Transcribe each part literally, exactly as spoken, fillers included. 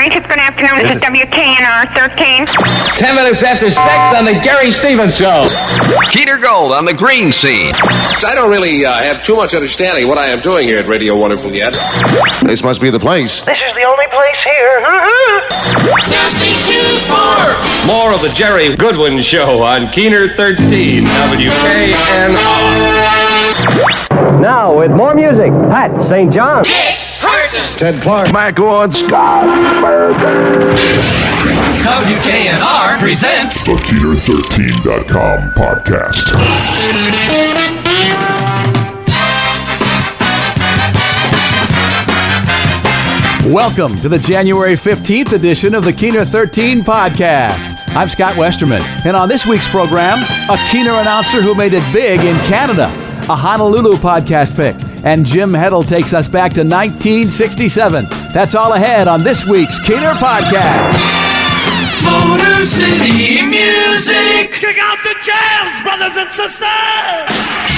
Francis. Good afternoon. This, this is W K N R thirteen. Ten minutes after six on the Gary Stevens Show. Keter Gold on the green scene. I don't really uh, have too much understanding of what I am doing here at Radio Wonderful yet. This must be the place. This is the only place here. Nasty two four. More of the Jerry Goodwin Show on Keener thirteen, W K N R. Now, with more music, Pat Saint John. Jake Curtin. Ted Clark. Mike Woods. Scott Burger. W K N R presents the Keener thirteen dot com podcast. Welcome to the January fifteenth edition of the Keener thirteen podcast. I'm Scott Westerman, and on this week's program, a Keener announcer who made it big in Canada, a Honolulu podcast pick, and Jim Heddle takes us back to nineteen sixty-seven. That's all ahead on this week's Keener podcast. Motor City Music. Kick out the jams, brothers and sisters.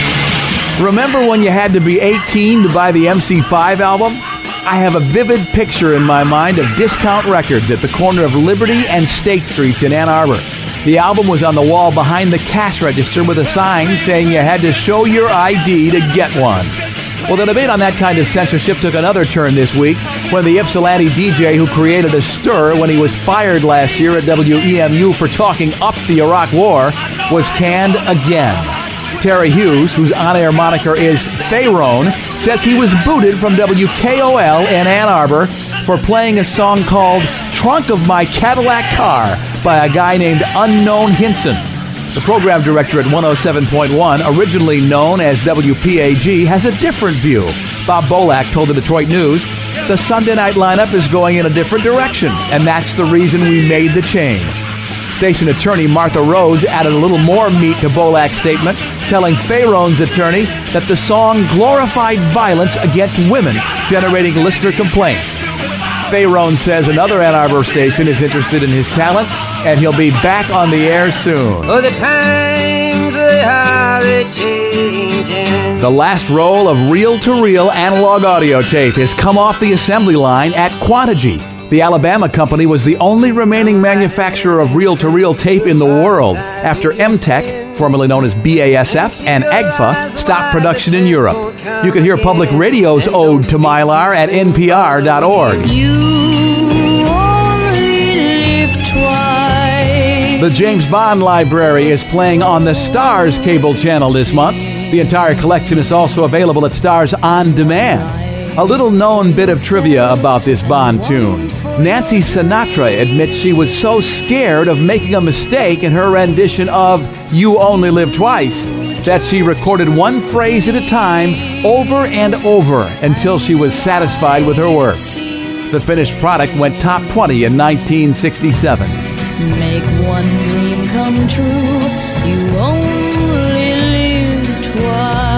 Remember when you had to be eighteen to buy the M C five album? I have a vivid picture in my mind of Discount Records at the corner of Liberty and State Streets in Ann Arbor. The album was on the wall behind the cash register with a sign saying you had to show your I D to get one. Well, the debate on that kind of censorship took another turn this week when the Ypsilanti D J who created a stir when he was fired last year at W E M U for talking up the Iraq War was canned again. Terry Hughes, whose on-air moniker is Pharaoh, says he was booted from W K O L in Ann Arbor for playing a song called Trunk of My Cadillac Car by a guy named Unknown Hinson. The program director at one oh seven point one, originally known as W P A G, has a different view. Bob Bolak told the Detroit News, the Sunday night lineup is going in a different direction, and that's the reason we made the change. Station attorney Martha Rose added a little more meat to Bolak's statement, telling Pharaoh's attorney that the song glorified violence against women, generating listener complaints. Pharaoh says another Ann Arbor station is interested in his talents, and he'll be back on the air soon. Oh, the times they are a-changing. The last roll of reel-to-reel analog audio tape has come off the assembly line at Quantigy. The Alabama company was the only remaining manufacturer of reel-to-reel tape in the world after M Tech, formerly known as B A S F, and A G F A stopped production in Europe. You can hear Public Radio's ode to Mylar at N P R dot org. You only live twice. The James Bond Library is playing on the Stars cable channel this month. The entire collection is also available at Stars On Demand. A little known bit of trivia about this Bond tune. Nancy Sinatra admits she was so scared of making a mistake in her rendition of You Only Live Twice that she recorded one phrase at a time over and over until she was satisfied with her work. The finished product went top twenty in nineteen sixty-seven. Make one dream come true. You only live twice.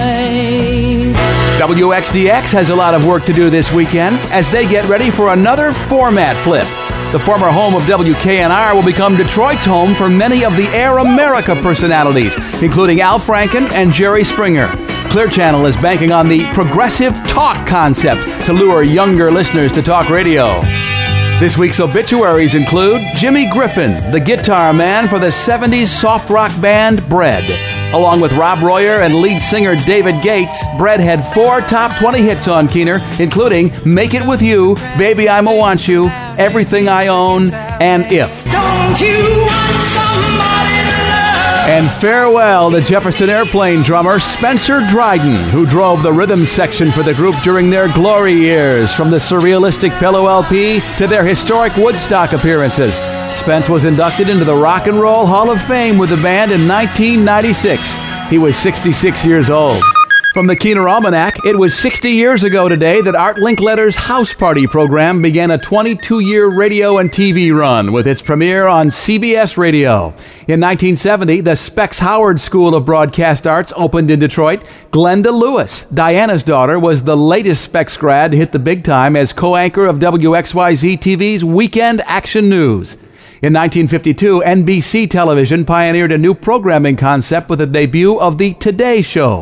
W X D X has a lot of work to do this weekend as they get ready for another format flip. The former home of W K N R will become Detroit's home for many of the Air America personalities, including Al Franken and Jerry Springer. Clear Channel is banking on the progressive talk concept to lure younger listeners to talk radio. This week's obituaries include Jimmy Griffin, the guitar man for the seventies soft rock band Bread. Along with Rob Royer and lead singer David Gates, Bread had four top twenty hits on Keener, including Make It With You, Baby I'ma Want You, Everything I Own, and If. Don't you want somebody to love? And farewell to Jefferson Airplane drummer Spencer Dryden, who drove the rhythm section for the group during their glory years, from the surrealistic Pillow L P to their historic Woodstock appearances. Spence was inducted into the Rock and Roll Hall of Fame with the band in nineteen ninety-six. He was sixty-six years old. From the Keener Almanac, it was sixty years ago today that Art Linkletter's House Party program began a twenty-two-year radio and T V run with its premiere on C B S Radio. In nineteen seventy, the Specs Howard School of Broadcast Arts opened in Detroit. Glenda Lewis, Diana's daughter, was the latest Specs grad to hit the big time as co-anchor of W X Y Z T V's Weekend Action News. In nineteen fifty-two, N B C Television pioneered a new programming concept with the debut of the Today Show.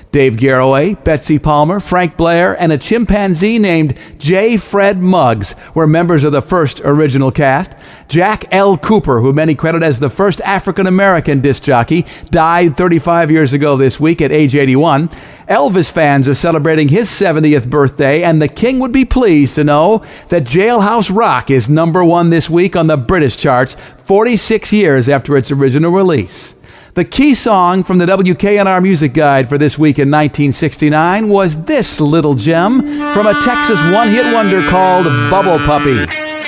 Dave Garroway, Betsy Palmer, Frank Blair, and a chimpanzee named J. Fred Muggs were members of the first original cast. Jack L. Cooper, who many credit as the first African-American disc jockey, died thirty-five years ago this week at age eighty-one. Elvis fans are celebrating his seventieth birthday, and the King would be pleased to know that Jailhouse Rock is number one this week on the British charts, forty-six years after its original release. The key song from the W K N R Music Guide for this week in nineteen sixty-nine was this little gem from a Texas one-hit wonder called Bubble Puppy.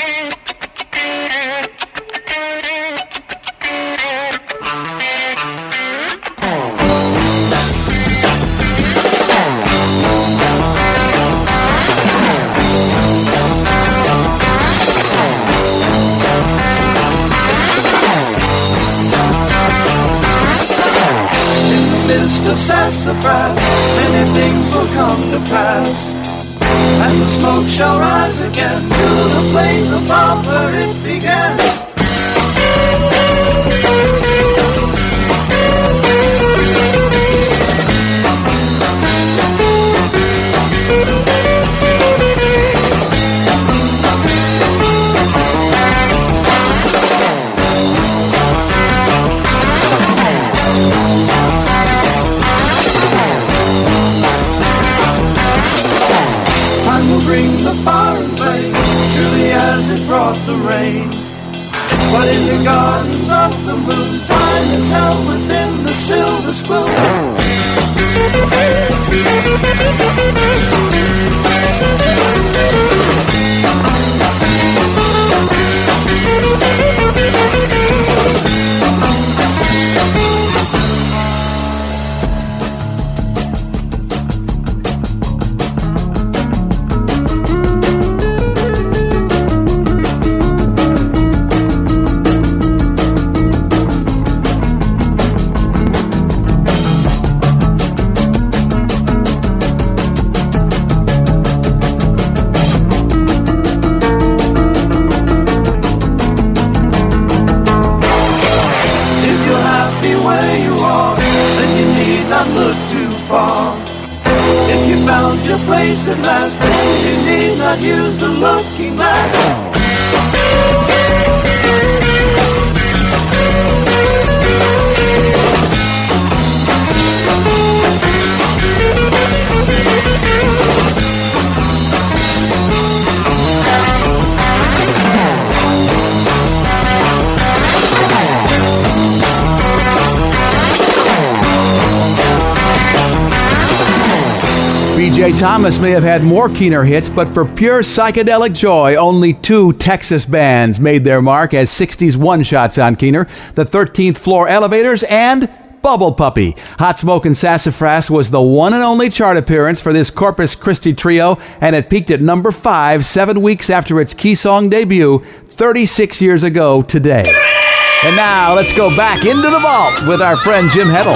Of sassafras, many things will come to pass, and the smoke shall rise again to the place above where it began. Bring the fire and blaze, truly as it brought the rain. But in the gardens of the moon, time is held within the silver spoon. At last, then you need not use the looking glass. B J Thomas may have had more Keener hits, but for pure psychedelic joy, only two Texas bands made their mark as sixties one-shots on Keener, the thirteenth Floor Elevators and Bubble Puppy. Hot Smoke and Sassafras was the one and only chart appearance for this Corpus Christi trio, and it peaked at number five seven weeks after its key song debut, thirty-six years ago today. And now, let's go back into the vault with our friend Jim Heddle.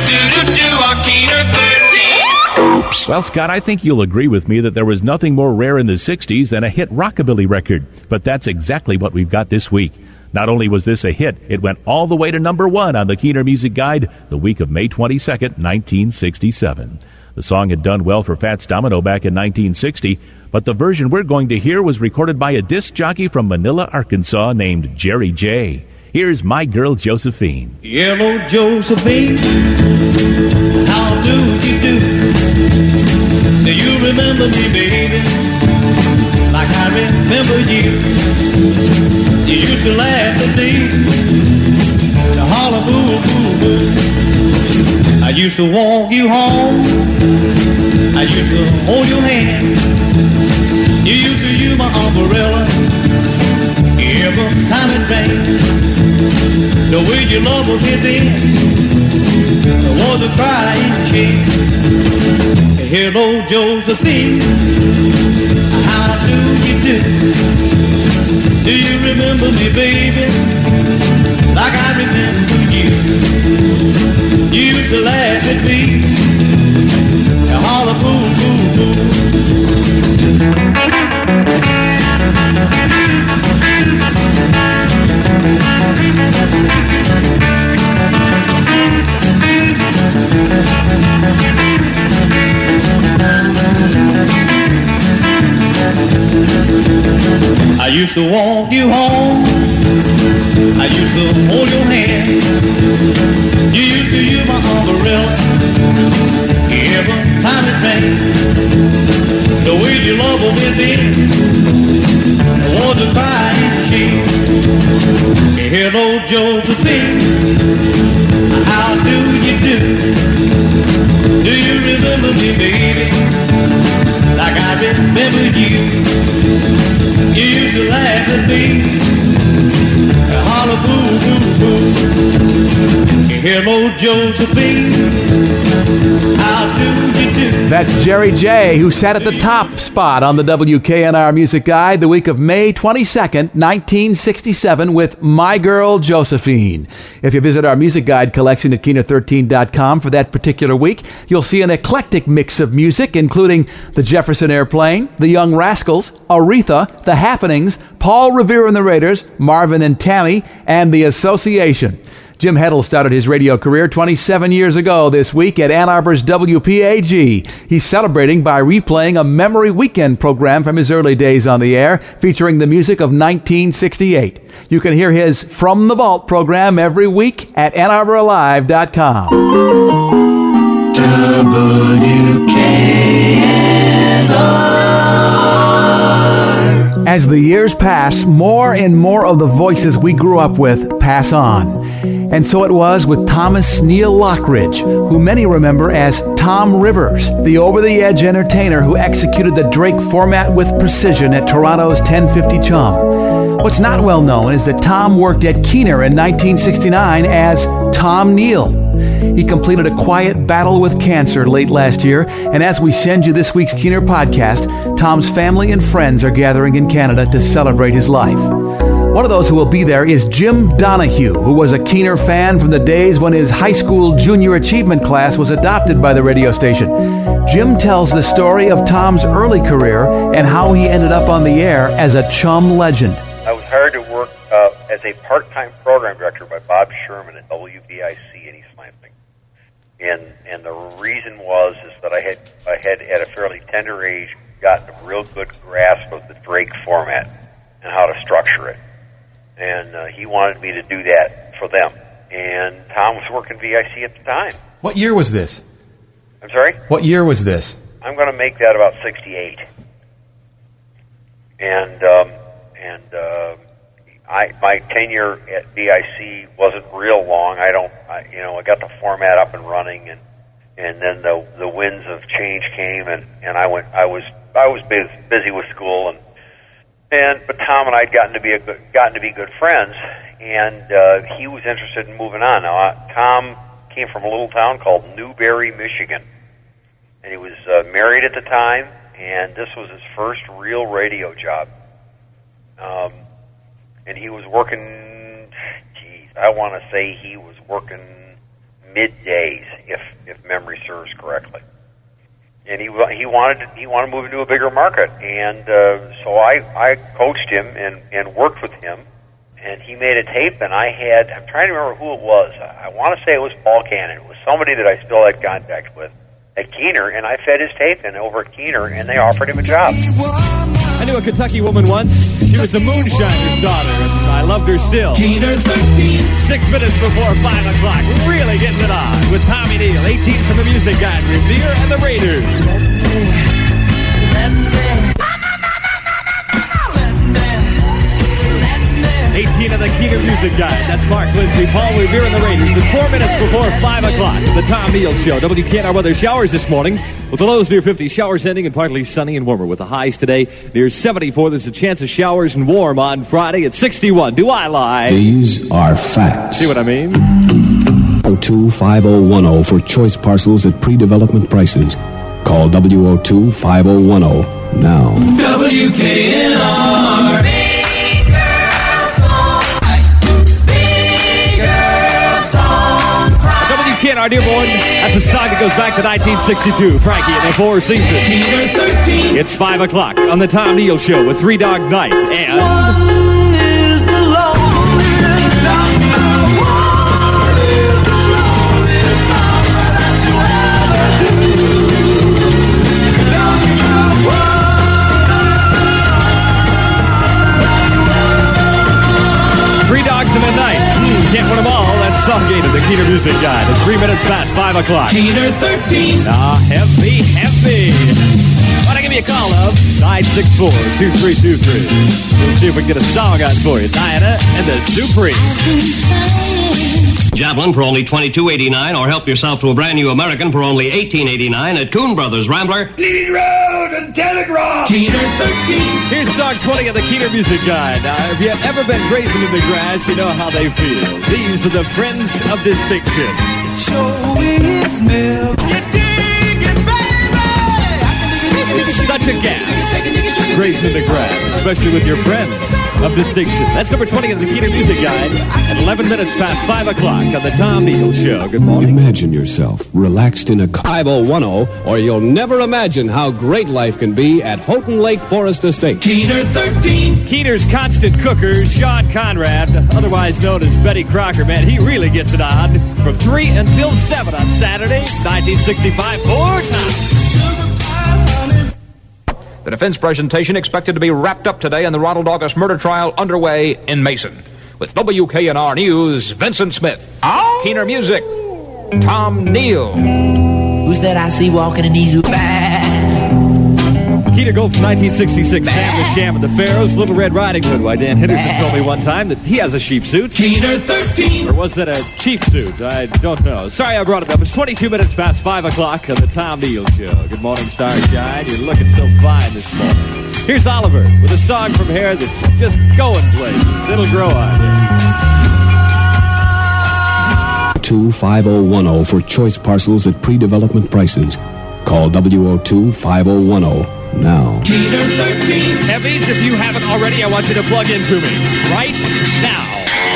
Oops. Well, Scott, I think you'll agree with me that there was nothing more rare in the sixties than a hit rockabilly record. But that's exactly what we've got this week. Not only was this a hit, it went all the way to number one on the Keener Music Guide the week of May twenty-second, nineteen sixty-seven. The song had done well for Fats Domino back in nineteen sixty, but the version we're going to hear was recorded by a disc jockey from Manila, Arkansas named Jerry J. Here's My Girl Josephine. Yellow Josephine, how do you do? Do you remember me, baby, like I remember you? You used to laugh at me, to holler boo, boo, boo. I used to walk you home, I used to hold your hand. You used to use my umbrella every time it rained. The way your love was hit in, there was a crying shame. Hello, Josephine, how do you do? Do you remember me, baby, like I remember you? You used to laugh at me and holler boo, boo, boo. I used to walk you home. I used to hold your hand. You used to use my umbrella every time it rained. The way you love me then was a crying shame. Hello, Josephine, how do you do? Do you remember me, baby, like I remember you? You used to laugh at me, holler boo, boo, boo. Hello, Josephine, how do you do? That's Jerry J., who sat at the top spot on the W K N R Music Guide the week of May twenty-second, nineteen sixty-seven, with My Girl Josephine. If you visit our Music Guide collection at Keener thirteen dot com for that particular week, you'll see an eclectic mix of music, including the Jefferson Airplane, the Young Rascals, Aretha, the Happenings, Paul Revere and the Raiders, Marvin and Tammy, and the Association. Jim Heddle started his radio career twenty-seven years ago this week at Ann Arbor's W P A G. He's celebrating by replaying a Memory Weekend program from his early days on the air, featuring the music of nineteen sixty-eight. You can hear his From the Vault program every week at Ann Arbor Alive dot com. W K N R. As the years pass, more and more of the voices we grew up with pass on. And so it was with Thomas Neal Lockridge, who many remember as Tom Rivers, the over-the-edge entertainer who executed the Drake format with precision at Toronto's ten fifty Chum. What's not well known is that Tom worked at Keener in nineteen sixty-nine as Tom Neal. He completed a quiet battle with cancer late last year, and as we send you this week's Keener podcast, Tom's family and friends are gathering in Canada to celebrate his life. One of those who will be there is Jim Donahue, who was a Keener fan from the days when his high school junior achievement class was adopted by the radio station. Jim tells the story of Tom's early career and how he ended up on the air as a Chum legend. I was hired to work uh, as a part-time program director by Bob Sherman at W B I C in East Lansing. And and the reason was is that I had I had at a fairly tender age gotten a real good grasp of the Drake format and how to structure it. And uh, he wanted me to do that for them. And Tom was working V I C at the time. What year was this? I'm sorry? What year was this? I'm going to make that about sixty-eight. And um, and uh, I my tenure at V I C wasn't real long. I don't, I, you know, I got the format up and running, and and then the the winds of change came, and, and I went. I was I was busy with school, and. And but Tom and I had gotten to be a good, gotten to be good friends, and uh, he was interested in moving on. Now, uh, Tom came from a little town called Newberry, Michigan, and he was uh, married at the time, and this was his first real radio job. Um, and he was working, geez, I want to say he was working middays, if if memory serves correctly. And he he wanted to, he wanted to move into a bigger market, and uh, so I, I coached him and, and worked with him, and he made a tape, and I had I'm trying to remember who it was. I, I want to say it was Paul Cannon. It was somebody that I still had contact with at Keener, and I fed his tape in over at Keener, and they offered him a job. I knew a Kentucky woman once. She was a moonshiner's daughter, and I loved her still. Keener thirteen. Six minutes before five o'clock. Really getting it on with Tommy Neal, eighteen from the Music Guide, Revere and the Raiders. eighteen of the Keener Music Guide. That's Mark Lindsay, Paul Revere and the Raiders. At four minutes before five o'clock. The Tom Neal Show. W K N R weather showers this morning with the lows near fifty. Showers ending and partly sunny and warmer with the highs today near seventy-four. There's a chance of showers and warm on Friday at sixty-one. Do I lie? These are facts. See what I mean? oh two five oh one oh for choice parcels at pre-development prices. Call W oh two five oh one oh now. W K N R. W K N R Dearborn, that's a song that goes back to nineteen sixty-two. Frankie and the Four Seasons. It's five o'clock on the Tom Neal Show with Three Dog Night and... One is the loneliest number. One is the loneliest number that you ever do. Number one. Keener Music Guide. It's three minutes past five o'clock. Keener thirteen. Ah, heavy, heavy. Why don't I give me a call up? nine six four, two three two three. We'll see if we can get a song out for you. Diana and the Supreme. Javelin for only twenty-two eighty-nine, or help yourself to a brand new American for only eighteen eighty-nine at Coon Brothers Rambler. Lead Road and Telegraph. Keener thirteen. Here's song twenty of the Keener Music Guide. Now, if you've ever been grazing in the grass, you know how they feel. These are the Friends of Distinction. It sure is milk. You dig it, baby. It's such a gas. Grazing in the grass, especially with your friends of distinction. That's number twenty of the Keener Music Guide at eleven minutes past five o'clock on the Tom Neal Show. Good morning. Imagine yourself relaxed in a five oh one oh, or you'll never imagine how great life can be at Houghton Lake Forest Estate. Keener thirteen. Keener's constant cooker, Sean Conrad, otherwise known as Betty Crocker, man, he really gets it on from three until seven on Saturday, nineteen sixty-five, four times. The defense presentation expected to be wrapped up today and the Ronald August murder trial underway in Mason. With W K N R News, Vincent Smith. Oh. Keener Music, Tom Neal. Who's that I see walking in these bags? Keener Gold from nineteen sixty-six, Sam the Sham and the Pharaohs, Little Red Riding Hood. Why, Dan Henderson told me one time that he has a sheep suit. Keener thirteen. Or was that a cheap suit? I don't know. Sorry I brought it up. It's twenty-two minutes past five o'clock on the Tom Neal Show. Good morning, Starshine. You're looking so fine this morning. Here's Oliver with a song from here that's just going places. It'll grow on you. two five oh one oh for choice parcels at pre-development prices. Call W O two five oh one oh now. Keener thirteen. Heavies, if you haven't already, I want you to plug into me right now.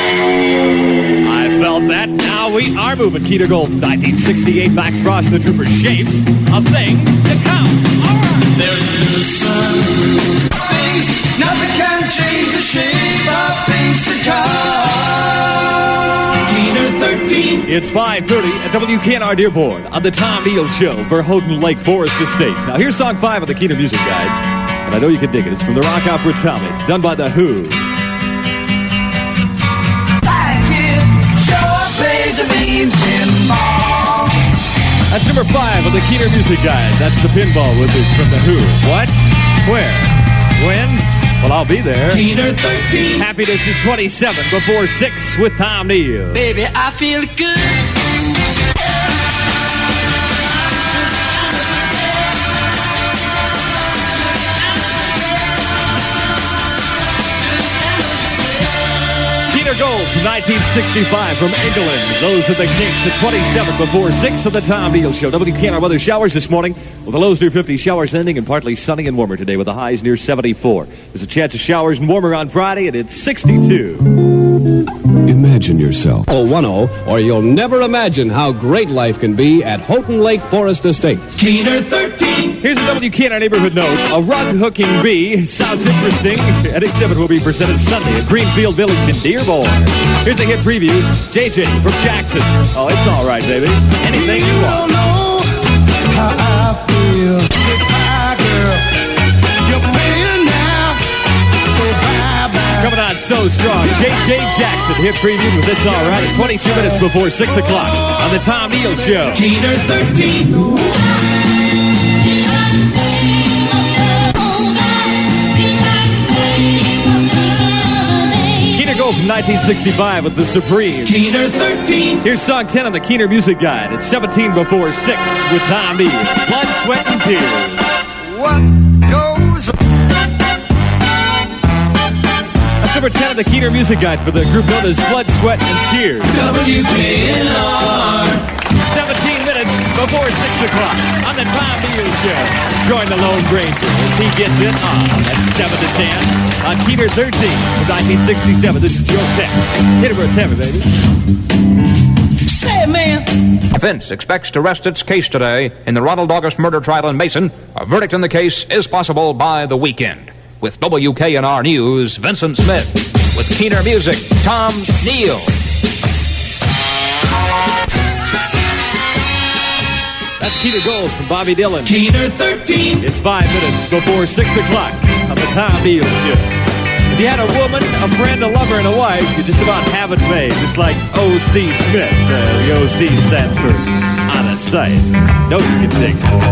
I felt that. Now we are moving. Keener Gold from nineteen sixty-eight, Max Frost and the Troopers. Shapes, a thing to come. All right. There's the sun. Things, nothing can change the shape of things to come. Keener thirteen. It's five thirty at W K N R Dearborn on the Tom Neal Show for Houghton Lake Forest Estate. Now here's song five of the Keener Music Guide, and I know you can dig it. It's from the rock opera Tommy, done by The Who. That's number five of the Keener Music Guide. That's the pinball with us from The Who. What? Where? When? Well, I'll be there. Keener thirteen. Happiness is twenty-seven before six with Tom Neal. Baby, I feel good. Keener Gold from nineteen sixty-five from England. Those are the Kinks at twenty-seven before six of the Tom Neal Show. W K N R weather showers this morning with the lows near fifty, showers ending and partly sunny and warmer today with the highs near seventy-four. There's a chance of showers and warmer on Friday, and it's sixty-two. Imagine yourself oh one oh, or you'll never imagine how great life can be at Houghton Lake Forest Estates. Keener thirteen. Here's a W K N R neighborhood note. A rug hooking bee sounds interesting. An exhibit will be presented Sunday at Greenfield Village in Dearborn. Here's a hit preview. J J from Jackson. Oh, it's all right, baby. Anything you want. Know how I feel. Goodbye, girl. You're paying now. So bye bye. Coming on so strong. J J Jackson hit preview with It's All Right at twenty-two minutes before six o'clock on the Tom Neal Show. Keener thirteen. Gold from nineteen sixty-five with the Supreme. Keener thirteen. Here's song ten on the Keener Music Guide. It's seventeen before six with Tom Neal. Blood, Sweat, and Tears. What goes on? That's number ten on the Keener Music Guide for the group known as Blood, Sweat, and Tears. W K N R. seventeen minutes before six o'clock on the Tom Neal Show. Join the Lone Ranger as he gets it on at seven to ten on Keener thirteen from nineteen sixty-seven. This is Joe Tex. Hit it where it's heavy, baby. Say, man. Defense expects to rest its case today in the Ronald August murder trial in Mason. A verdict in the case is possible by the weekend. With W K N R News, Vincent Smith. With Keener Music, Tom Neal. That's Keener Gold from Bobby Dylan. Keener thirteen. It's five minutes before six o'clock on the Tom Neal Show. If you had a woman, a friend, a lover, and a wife, you just about have it made. Just like O C Smith. Uh, the O C stands for out of sight. No, you can dig.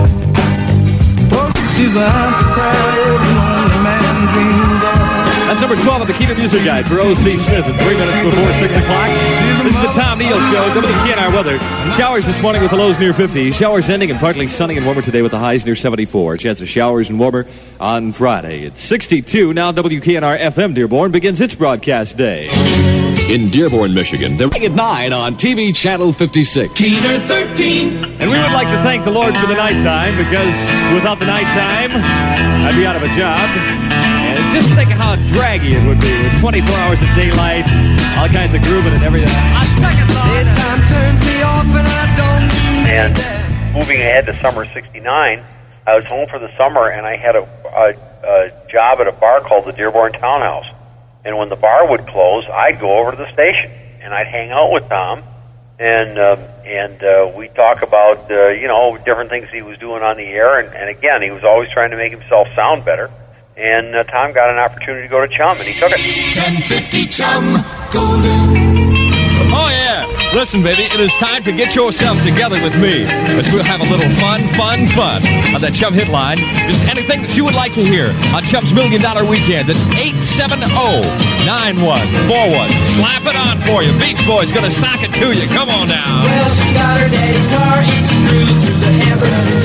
She's the answer prayer when man dreams of. That's number twelve on the Keener Music Guide for O C Smith at three minutes before six o'clock. This is the Tom Neal Show, W K N R weather. Showers this morning with the lows near fifty. Showers ending and partly sunny and warmer today with the highs near seventy-four. Chance of showers and warmer on Friday. It's sixty-two. Now W K N R F M Dearborn begins its broadcast day. In Dearborn, Michigan, they're at nine on T V Channel fifty-six. Keener thirteen. And we would like to thank the Lord for the nighttime, because without the nighttime, I'd be out of a job. And just think of how draggy it would be with twenty-four hours of daylight, all kinds of grooving and everything. On second thought, Daytime turns me off and I don't need And moving ahead to summer sixty-nine, I was home for the summer, and I had a, a, a job at a bar called the Dearborn Townhouse. And when the bar would close, I'd go over to the station, and I'd hang out with Tom, and um, and uh, we'd talk about, uh, you know, different things he was doing on the air. And, and again, he was always trying to make himself sound better. And uh, Tom got an opportunity to go to Chum, and he took it. ten fifty Chum Golden. Oh, yeah. Listen, baby, it is time to get yourself together with me, as we'll have a little fun, fun, fun on that Chum hit line. Just anything that you would like to hear on Chum's Million Dollar Weekend. That's eight seven zero, nine one four one. Slap it on for you. Beach Boy's going to sock it to you. Come on now. Well, she got her daddy's car and she cruised through the hamburger.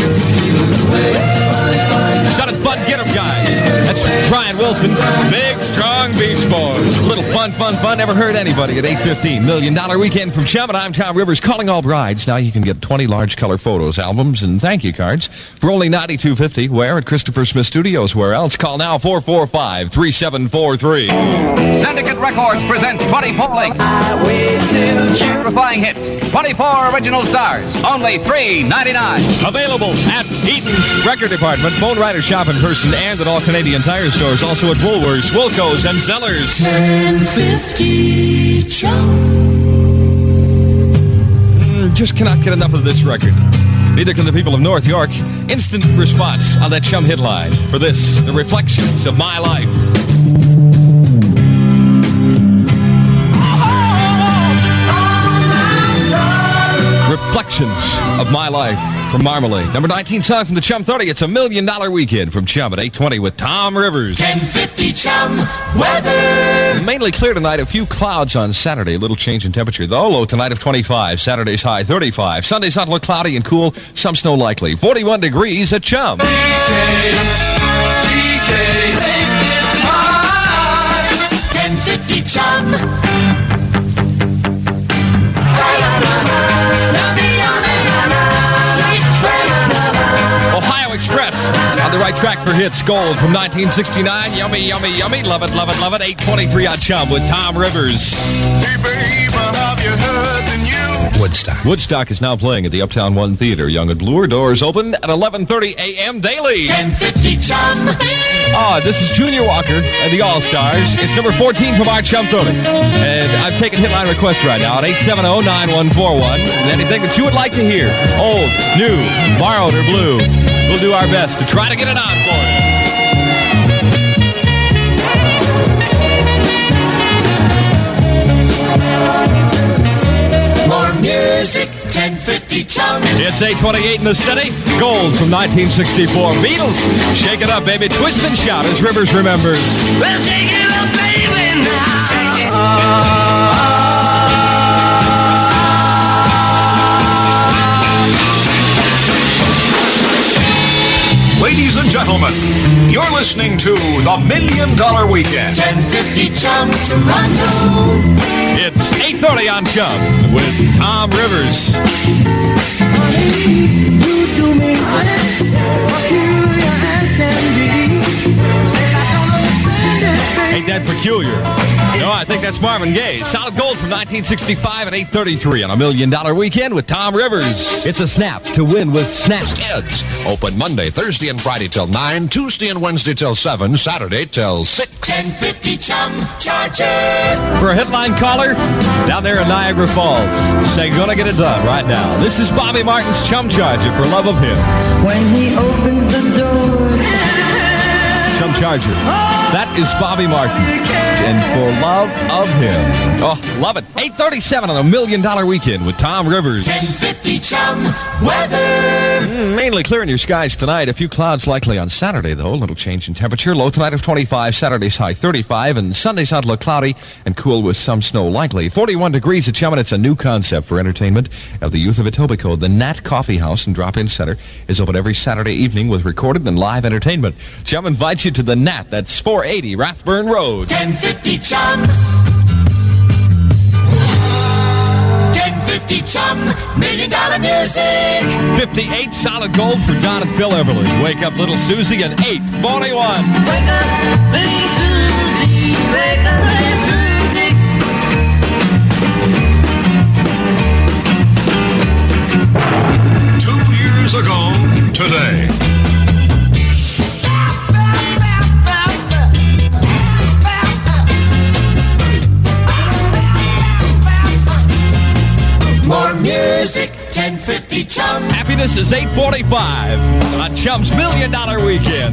Shut it, Bud, get him, guys. That's Brian Wilson. Big, strong Beach Boys. A little fun, fun, fun. Never hurt anybody at eight fifteen. Million Dollar Weekend from Chum, and I'm Tom Rivers, calling all brides. Now you can get twenty large color photos, albums, and thank you cards for only ninety-two fifty. Where? At Christopher Smith Studios. Where else? Call now, four four five, three seven four three. Syndicate Records presents twenty-four length. Purifying hits. twenty-four original stars. Only three ninety-nine. Available at Eaton's Record Department, Phone Writer Shop in person, and at all Canadian Tire stores. Also at Woolworths, Wilco's, and Zellers. ten fifty Chum. Mm, just cannot get enough of this record. Neither can the people of North York. Instant response on that Chum hit line. For this, the reflections of my life. Reflections of My Life from Marmalade. Number nineteen song from the Chum thirty. It's a Million Dollar Weekend from Chum at eight twenty with Tom Rivers. ten fifty Chum weather. Mainly clear tonight. A few clouds on Saturday. A little change in temperature, though. Low tonight of twenty-five. Saturday's high thirty-five. Sunday's not look cloudy and cool. Some snow likely. forty-one degrees at Chum. T K, ten fifty Chum. Ohio Express on the right track for hits. Gold from nineteen sixty-nine. Yummy, yummy, yummy. Love it, love it, love it. eight twenty-three on Chum with Tom Rivers. Hey, babe, have you heard the news? Woodstock. Woodstock is now playing at the Uptown One Theater. Young and Bluer. Doors open at eleven thirty a.m. daily. ten fifty Chum. Ah, this is Junior Walker and the All-Stars. It's number fourteen from our Chum thirty. And I've taken hitline requests right now at eight seven zero, nine one four one. Anything that you would like to hear, old, new, borrowed, or blue, we'll do our best to try to get it on for you. More music, ten fifty Chum. It's eight twenty-eight in the city. Gold from nineteen sixty-four. Beatles, shake it up, baby. Twist and shout as Rivers remembers. Well, shake it up, baby, now. Shake it. Uh, Ladies and gentlemen, you're listening to the Million Dollar Weekend. ten fifty Chum, Toronto. It's eight thirty on Chum with Tom Rivers. Honey, you do me peculiar as can be. Said I don't understand it. Ain't that peculiar? No, I think that's Marvin Gaye. Solid Gold from nineteen sixty-five at eight thirty-three on a Million Dollar Weekend with Tom Rivers. It's a snap to win with Snap Kids. Open Monday, Thursday, and Friday till nine, Tuesday and Wednesday till seven, Saturday till six. ten fifty Chum Charger. For a headline caller, down there in Niagara Falls, say, gonna get it done right now. This is Bobby Martin's Chum Charger for love of him. When he opens the door, Chum Charger. oh, That is Bobby Martin. And For Love of Him. Oh, love it. eight thirty-seven on a Million Dollar Weekend with Tom Rivers. ten fifty Chum Weather. Mm, mainly clear in your skies tonight. A few clouds likely on Saturday, though. A little change in temperature. Low tonight of twenty-five. Saturday's high thirty-five. And Sunday's outlook cloudy and cool with some snow likely. forty-one degrees at Chum, and it's a new concept for entertainment of the youth of Etobicoke. The Nat Coffee House and Drop-In Center is open every Saturday evening with recorded and live entertainment. Chum invites you to the Nat. That's four eighty Rathburn Road. ten fifty Chum. ten fifty Chum. Million Dollar Music. fifty-eight solid gold for Don and Phil Everly. Wake Up Little Susie and eight forty-one. Wake up, little Susie. Wake up, little Susie. Two years ago today. More music, ten fifty Chum. Happiness is eight forty-five on Chum's Million Dollar Weekend.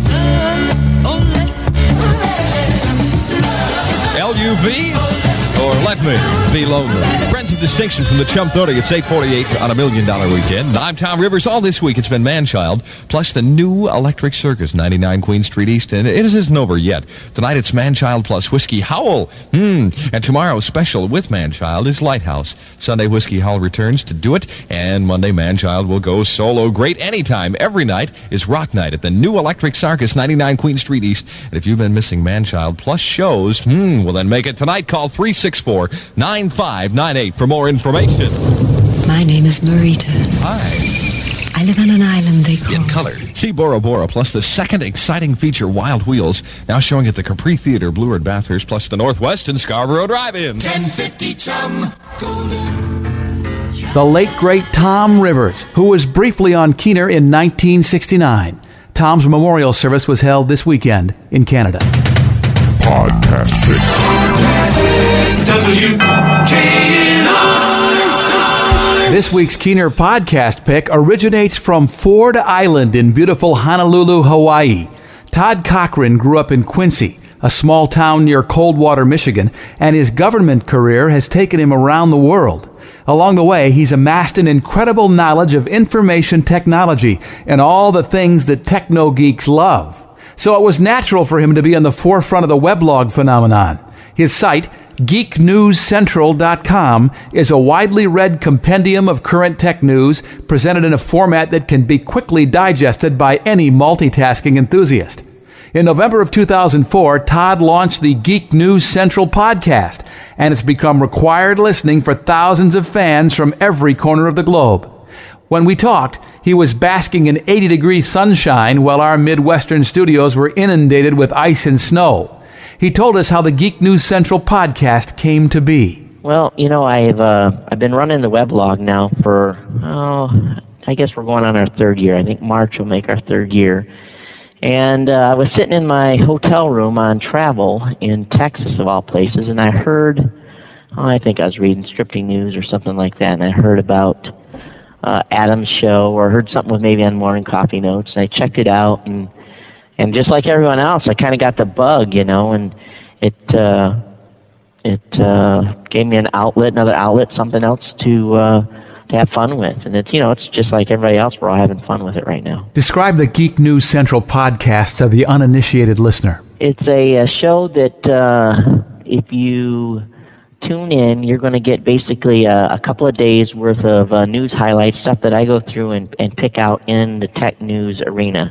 L U V or Let Me Be Lonely. Friends of distinction from the Chum thirty. It's eight forty-eight on a Million Dollar Weekend. I'm Tom Rivers. All this week it's been Man-Child, plus the new Electric Circus, ninety-nine Queen Street East, and it isn't over yet. Tonight it's Man-Child plus Whiskey Howl. Hmm. And tomorrow's special with Man-Child is Lighthouse. Sunday, Whiskey Howl returns to do it, and Monday, Man-Child will go solo. Great anytime. Every night is Rock Night at the new Electric Circus, ninety-nine Queen Street East. And if you've been missing Man-Child plus shows, hmm, well then make it tonight. Call three six four, nine five nine eight for more information. My name is Marita. Hi. I live on an island they call... In color. See Bora Bora, plus the second exciting feature, Wild Wheels, now showing at the Capri Theater, Blue Ridge Bathurst, plus the Northwest and Scarborough Drive-In. ten fifty Chum. The late, great Tom Rivers, who was briefly on Keener in nineteen sixty-nine. Tom's memorial service was held this weekend in Canada. Podcasting. W K N R. This week's Keener podcast pick originates from Ford Island in beautiful Honolulu, Hawaii. Todd Cochran grew up in Quincy, a small town near Coldwater, Michigan, and his government career has taken him around the world. Along the way, he's amassed an incredible knowledge of information technology and all the things that techno geeks love. So it was natural for him to be on the forefront of the weblog phenomenon. His site, geek news central dot com, is a widely read compendium of current tech news presented in a format that can be quickly digested by any multitasking enthusiast. In November of two thousand four, Todd launched the Geek News Central podcast, and it's become required listening for thousands of fans from every corner of the globe. When we talked, he was basking in eighty degree sunshine while our Midwestern studios were inundated with ice and snow. He told us how the Geek News Central podcast came to be. Well, you know, I've uh, I've been running the weblog now for, oh, I guess we're going on our third year. I think March will make our third year. And uh, I was sitting in my hotel room on travel in Texas, of all places, and I heard, oh, I think I was reading Scripting News or something like that, and I heard about uh, Adam's show, or heard something with maybe on Morning Coffee Notes, and I checked it out, and and just like everyone else, I kind of got the bug, you know, and it uh, it uh, gave me an outlet, another outlet, something else to uh, to have fun with. And it's, you know, it's just like everybody else, we're all having fun with it right now. Describe the Geek News Central podcast to the uninitiated listener. It's a, a show that uh, if you tune in, you're going to get basically a, a couple of days worth of uh, news highlights, stuff that I go through and, and pick out in the tech news arena.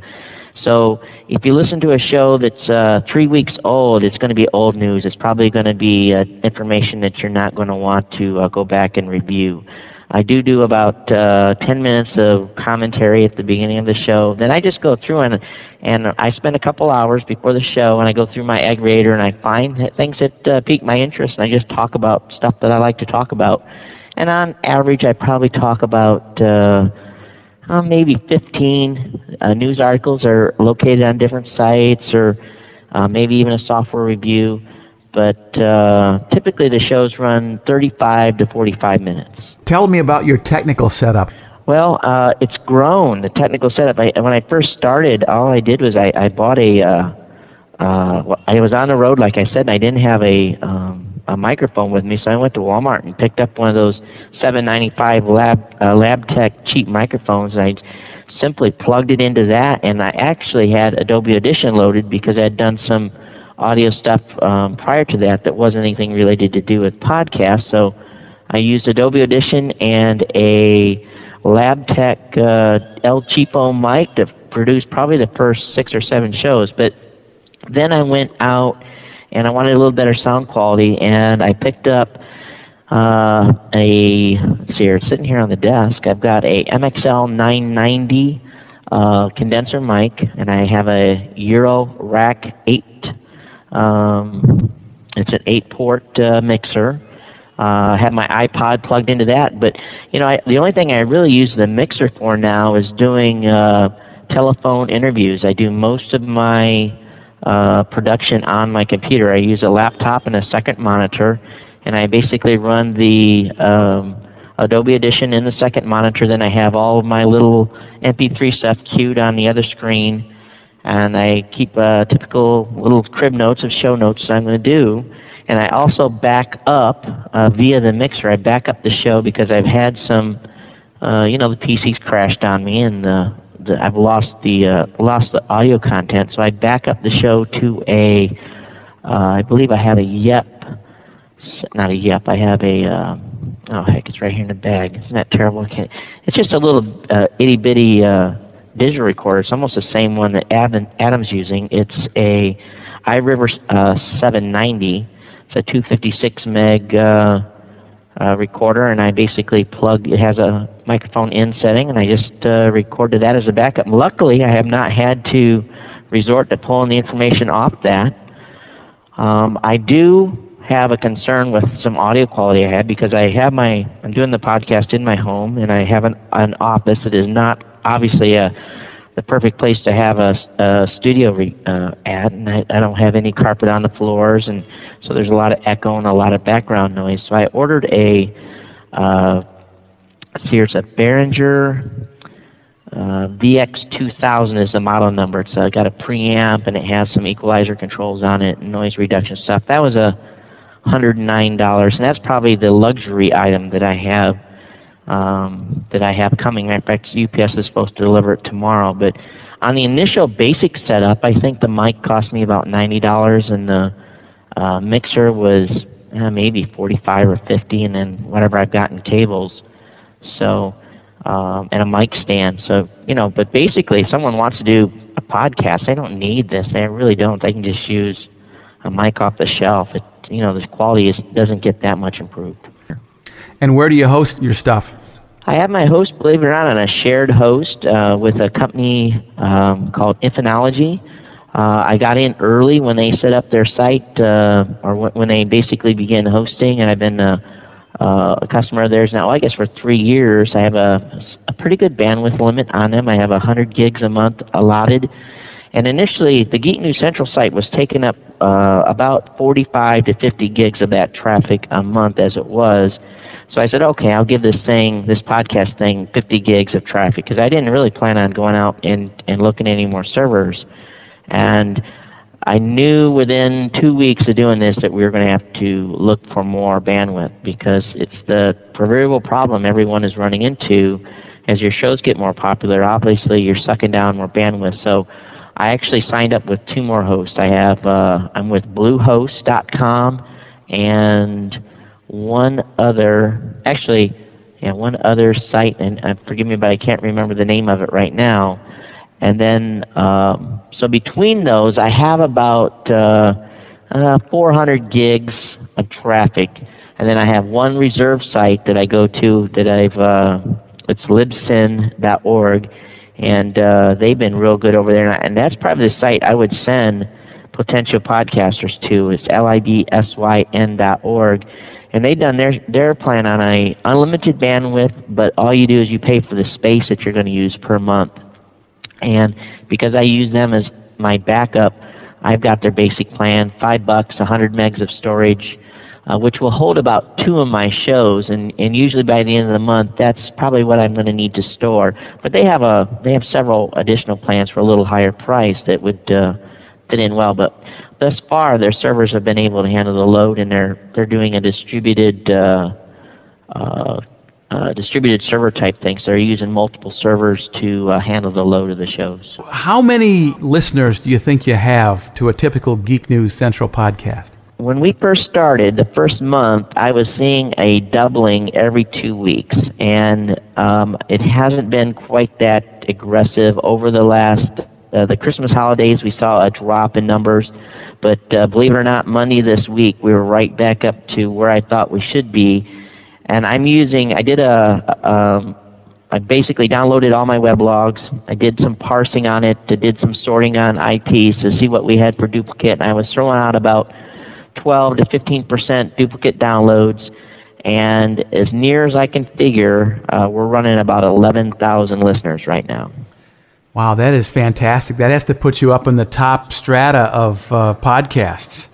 So if you listen to a show that's uh, three weeks old, it's going to be old news. It's probably going to be uh, information that you're not going to want to uh, go back and review. I do do about uh, ten minutes of commentary at the beginning of the show. Then I just go through and and I spend a couple hours before the show, and I go through my aggregator and I find things that uh, pique my interest, and I just talk about stuff that I like to talk about. And on average, I probably talk about uh, uh, maybe fifteen uh, news articles are located on different sites, or uh, maybe even a software review. But uh, typically the shows run thirty-five to forty-five minutes. Tell me about your technical setup. Well, uh, it's grown, the technical setup. I, when I first started, all I did was I, I bought a uh, uh, I was on the road, like I said, and I didn't have a um, a microphone with me, so I went to Walmart and picked up one of those seven ninety-five Lab uh, LabTech cheap microphones. And I simply plugged it into that, and I actually had Adobe Audition loaded because I had done some audio stuff um, prior to that that wasn't anything related to do with podcasts. So I used Adobe Audition and a LabTech uh, El Cheapo mic to produce probably the first six or seven shows. But then I went out and I wanted a little better sound quality, and I picked up uh, a, let's see here, it's sitting here on the desk. I've got a M X L nine ninety uh, condenser mic, and I have a Euro Rack eight. Um, it's an eight-port uh, mixer. Uh, I have my iPod plugged into that, but you know, I, the only thing I really use the mixer for now is doing uh, telephone interviews. I do most of my uh, production on my computer. I use a laptop and a second monitor, and I basically run the um, Adobe Audition in the second monitor. Then I have all of my little M P three stuff queued on the other screen, and I keep uh, typical little crib notes of show notes that I'm going to do. And I also back up uh, via the mixer. I back up the show because I've had some, uh, you know, the P C's crashed on me, and the, the, I've lost the uh, lost the audio content. So I back up the show to a, uh, I believe I have a Yep, not a Yep. I have a, uh, oh heck, it's right here in the bag. Isn't that terrible? Okay. It's just a little uh, itty bitty uh, digital recorder. It's almost the same one that Adam, Adam's using. It's a iRiver uh, seven ninety. It's a two fifty-six meg uh, uh, recorder, and I basically plug, it has a microphone in setting, and I just uh, recorded that as a backup. Luckily, I have not had to resort to pulling the information off that. Um, I do have a concern with some audio quality I had because I have my, I'm doing the podcast in my home, and I have an, an office that is not obviously a the perfect place to have a, a studio re, uh, at, and I, I don't have any carpet on the floors, and so there's a lot of echo and a lot of background noise. So I ordered a, uh, see, it's a Behringer uh, V X two thousand is the model number. It's uh, got a preamp, and it has some equalizer controls on it and noise reduction stuff. That was a one hundred nine dollars, and that's probably the luxury item that I have Um, that I have coming. In fact, U P S is supposed to deliver it tomorrow. But on the initial basic setup, I think the mic cost me about ninety dollars, and the uh, mixer was uh, maybe forty-five or fifty, and then whatever I've got in cables. So, um, and a mic stand. So, you know, but basically, if someone wants to do a podcast, they don't need this. They really don't. They can just use a mic off the shelf. It, you know, the quality is, doesn't get that much improved. And where do you host your stuff? I have my host, believe it or not, on a shared host uh, with a company um, called Infonology. Uh, I got in early when they set up their site, uh, or w- when they basically began hosting, and I've been uh, uh, a customer of theirs now, I guess, for three years. I have a, a pretty good bandwidth limit on them. I have one hundred gigs a month allotted. And initially, the Geek News Central site was taking up uh, about forty-five to fifty gigs of that traffic a month as it was. So I said, okay, I'll give this thing, this podcast thing, fifty gigs of traffic, because I didn't really plan on going out and, and looking at any more servers. And I knew within two weeks of doing this that we were going to have to look for more bandwidth, because it's the proverbial problem everyone is running into. As your shows get more popular, obviously you're sucking down more bandwidth. So I actually signed up with two more hosts. I have, uh, I'm with Bluehost dot com and one other, actually, yeah, one other site, and uh, forgive me, but I can't remember the name of it right now. And then, um, so between those, I have about uh, uh, four hundred gigs of traffic. And then I have one reserve site that I go to that I've, uh, it's libsyn dot org, and uh, they've been real good over there. And that's probably the site I would send potential podcasters to. It's L I B S Y N dot org. And they've done their their plan on a unlimited bandwidth, but all you do is you pay for the space that you're going to use per month. And because I use them as my backup, I've got their basic plan, five bucks, one hundred megs of storage, uh, which will hold about two of my shows. And, and usually by the end of the month, that's probably what I'm going to need to store. But they have a they have several additional plans for a little higher price that would uh, fit in well. But thus far, their servers have been able to handle the load, and they're they're doing a distributed uh, uh, uh, distributed server type thing. So they're using multiple servers to uh, handle the load of the shows. How many listeners do you think you have to a typical Geek News Central podcast? When we first started, the first month, I was seeing a doubling every two weeks, and um, it hasn't been quite that aggressive over the last, uh, the Christmas holidays, we saw a drop in numbers, but uh, believe it or not, Monday this week, we were right back up to where I thought we should be, and I'm using, I did a, a um, I basically downloaded all my weblogs. I did some parsing on it, I did some sorting on I Ps to see what we had for duplicate, and I was throwing out about twelve to fifteen percent duplicate downloads, and as near as I can figure, uh, we're running about eleven thousand listeners right now. Wow, that is fantastic. That has to put you up in the top strata of uh, podcasts.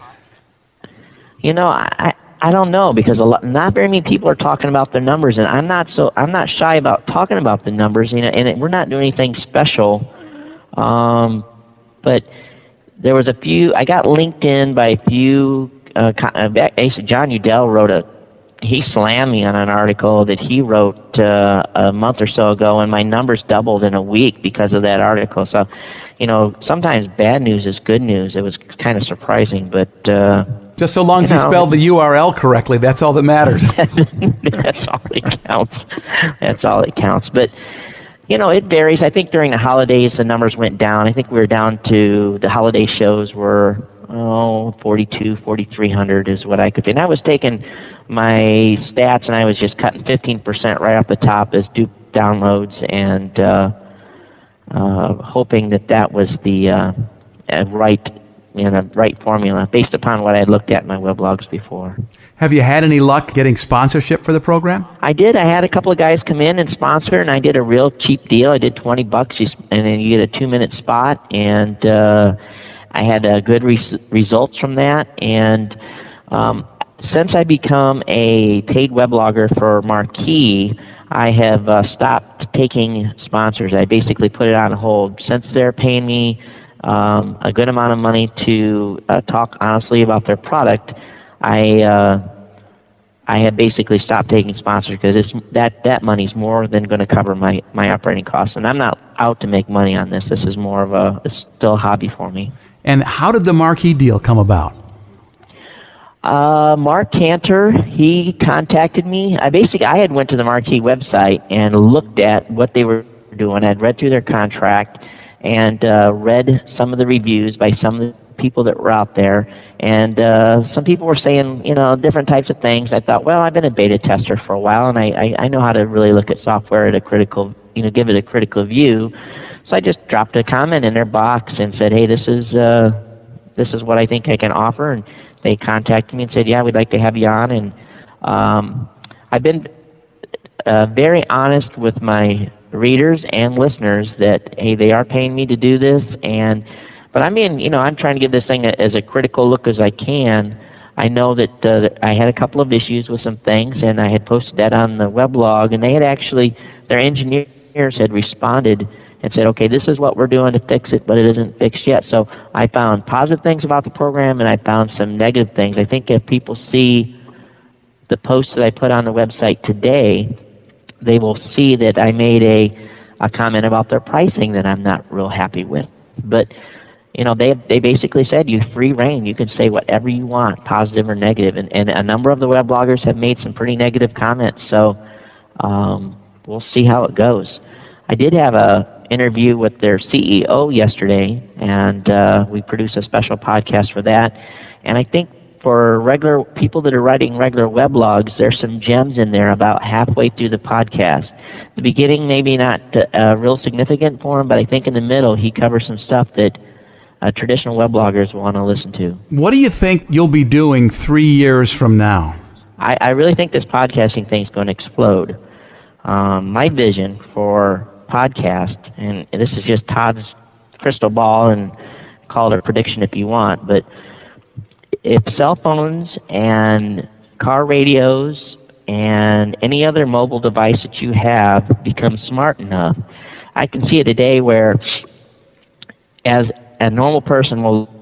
You know, I I don't know, because a lot, not very many people are talking about their numbers, and I'm not so I'm not shy about talking about the numbers. You know, and it, we're not doing anything special, um, but. There was a few, I got linked in by a few, uh, actually John Udell wrote a, he slammed me on an article that he wrote uh, a month or so ago, and my numbers doubled in a week because of that article. So, you know, sometimes bad news is good news. It was kind of surprising, but... Uh, Just so long as you he know, spelled the U R L correctly, that's all that matters. That's all that counts. That's all that counts. But... You know, it varies. I think during the holidays, the numbers went down. I think we were down to, the holiday shows were, oh, forty-two, forty-three hundred is what I could think. And I was taking my stats and I was just cutting fifteen percent right off the top as dupe downloads and uh, uh, hoping that that was the uh, right, you know, right formula based upon what I had looked at in my weblogs before. Have you had any luck getting sponsorship for the program? I did. I had a couple of guys come in and sponsor, and I did a real cheap deal. I did twenty bucks, and then you get a two-minute spot, and uh, I had uh, good res- results from that. And um, since I become a paid weblogger for Marquee, I have uh, stopped taking sponsors. I basically put it on hold. Since they're paying me um, a good amount of money to uh, talk honestly about their product, I uh, I have basically stopped taking sponsors because it's, that that money's more than going to cover my, my operating costs, and I'm not out to make money on this. This is more of a it's still a hobby for me. And how did the Marquee deal come about? Uh, Mark Cantor, he contacted me. I basically I had went to the Marquee website and looked at what they were doing. I'd read through their contract and uh, read some of the reviews by some of the people that were out there, and uh, some people were saying, you know, different types of things. I thought, well, I've been a beta tester for a while, and I, I, I know how to really look at software at a critical, you know, give it a critical view. So I just dropped a comment in their box and said, hey, this is uh, this is what I think I can offer, and they contacted me and said, yeah, we'd like to have you on, and um, I've been uh, very honest with my readers and listeners that, hey, they are paying me to do this, and But I mean, you know, I'm trying to give this thing a, as a critical look as I can. I know that, uh, that I had a couple of issues with some things, and I had posted that on the weblog, and they had actually, their engineers had responded and said, okay, this is what we're doing to fix it, but it isn't fixed yet. So I found positive things about the program, and I found some negative things. I think if people see the post that I put on the website today, they will see that I made a, a comment about their pricing that I'm not real happy with. But you know, they they basically said you free reign. You can say whatever you want, positive or negative. And, and a number of the web bloggers have made some pretty negative comments. So um, we'll see how it goes. I did have a interview with their C E O yesterday, and uh, we produced a special podcast for that. And I think for regular people that are writing regular weblogs, there's some gems in there about halfway through the podcast. The beginning maybe not uh, real significant for him, but I think in the middle he covers some stuff that Uh, traditional webloggers want to listen to. What do you think you'll be doing three years from now? I, I really think this podcasting thing is going to explode. Um, my vision for podcast, and this is just Todd's crystal ball, and call it a prediction if you want, but if cell phones and car radios and any other mobile device that you have become smart enough, I can see it a day where as a normal person will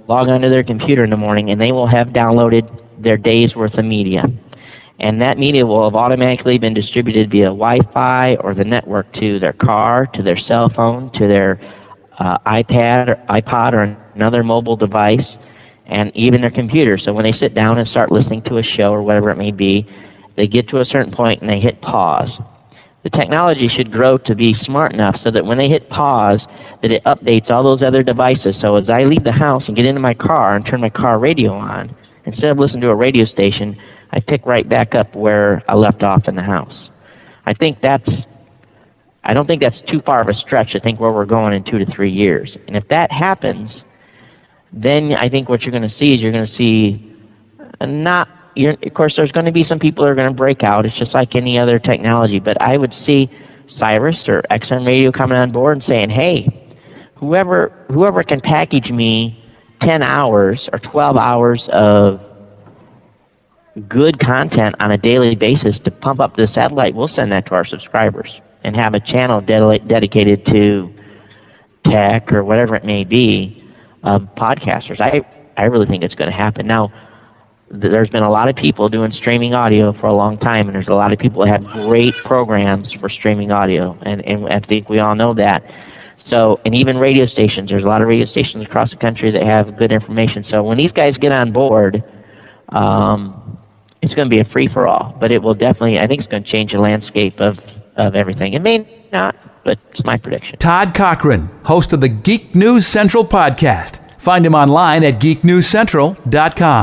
log onto their computer in the morning, and they will have downloaded their day's worth of media. And that media will have automatically been distributed via Wi-Fi or the network to their car, to their cell phone, to their uh, iPad or iPod or another mobile device, and even their computer. So when they sit down and start listening to a show or whatever it may be, they get to a certain point and they hit pause. The technology should grow to be smart enough so that when they hit pause, that it updates all those other devices. So as I leave the house and get into my car and turn my car radio on, instead of listening to a radio station, I pick right back up where I left off in the house. I think that's, I don't think that's too far of a stretch to think where we're going in two to three years. And if that happens, then I think what you're going to see is you're going to see not, you're, of course, there's going to be some people that are going to break out. It's just like any other technology. But I would see Cyrus or X M Radio coming on board and saying, hey, whoever whoever can package me ten hours or twelve hours of good content on a daily basis to pump up the satellite, we'll send that to our subscribers and have a channel de- dedicated to tech or whatever it may be of podcasters. I, I really think it's going to happen. Now, th- there's been a lot of people doing streaming audio for a long time, and there's a lot of people that have great programs for streaming audio, and, and I think we all know that. So, and even radio stations, there's a lot of radio stations across the country that have good information. So when these guys get on board, um, it's going to be a free-for-all, but it will definitely, I think it's going to change the landscape of, of everything. It may not, but it's my prediction. Todd Cochran, host of the Geek News Central podcast. Find him online at geek news central dot com.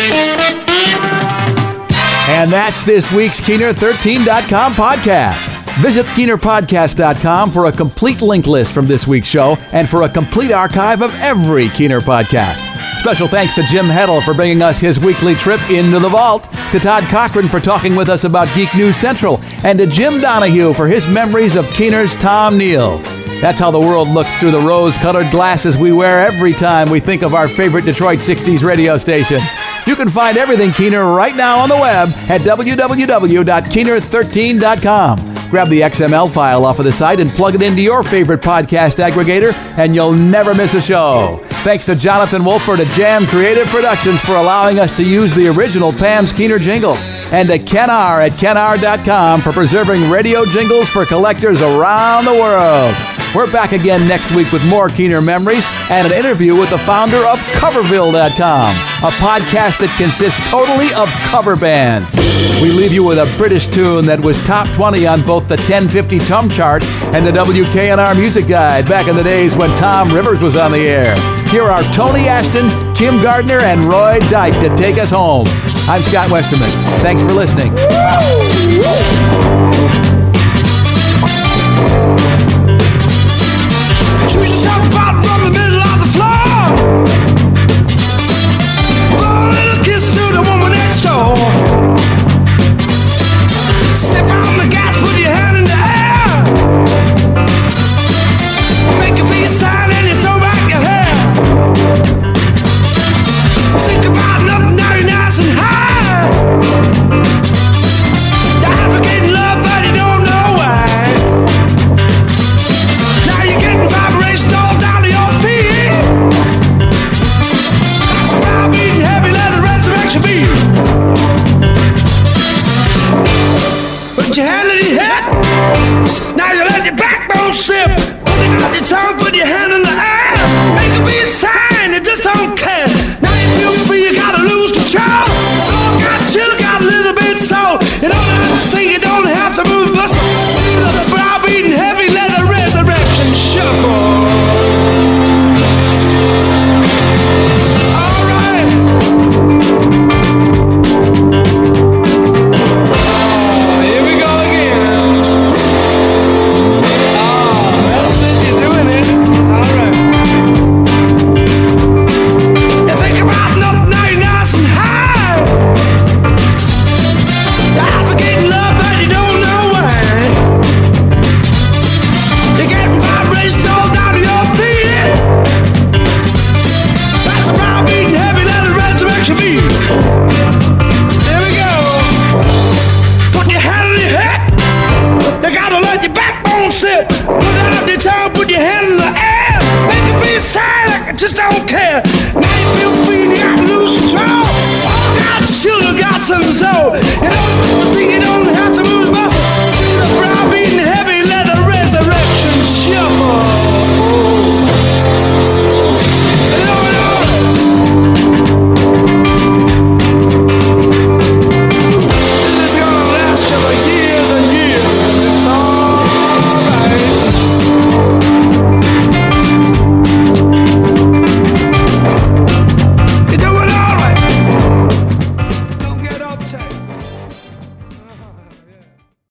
And that's this week's Keener thirteen dot com podcast. Visit keener podcast dot com for a complete link list from this week's show and for a complete archive of every Keener podcast. Special thanks to Jim Heddle for bringing us his weekly trip into the vault, to Todd Cochran for talking with us about Geek News Central, and to Jim Donahue for his memories of Keener's Tom Neal. That's how the world looks through the rose-colored glasses we wear every time we think of our favorite Detroit sixties radio station. You can find everything Keener right now on the web at w w w dot keener thirteen dot com. Grab the X M L file off of the site and plug it into your favorite podcast aggregator, and you'll never miss a show. Thanks to Jonathan Wolford at Jam Creative Productions for allowing us to use the original Pam's Keener jingle, and to Ken R at ken r dot com for preserving radio jingles for collectors around the world. We're back again next week with more Keener memories and an interview with the founder of coverville dot com, a podcast that consists totally of cover bands. We leave you with a British tune that was top twenty on both the ten fifty Tum Chart and the W K N R Music Guide back in the days when Tom Rivers was on the air. Here are Tony Ashton, Kim Gardner, and Roy Dyke to take us home. I'm Scott Westerman. Thanks for listening. Choose yourself out from the middle of the floor.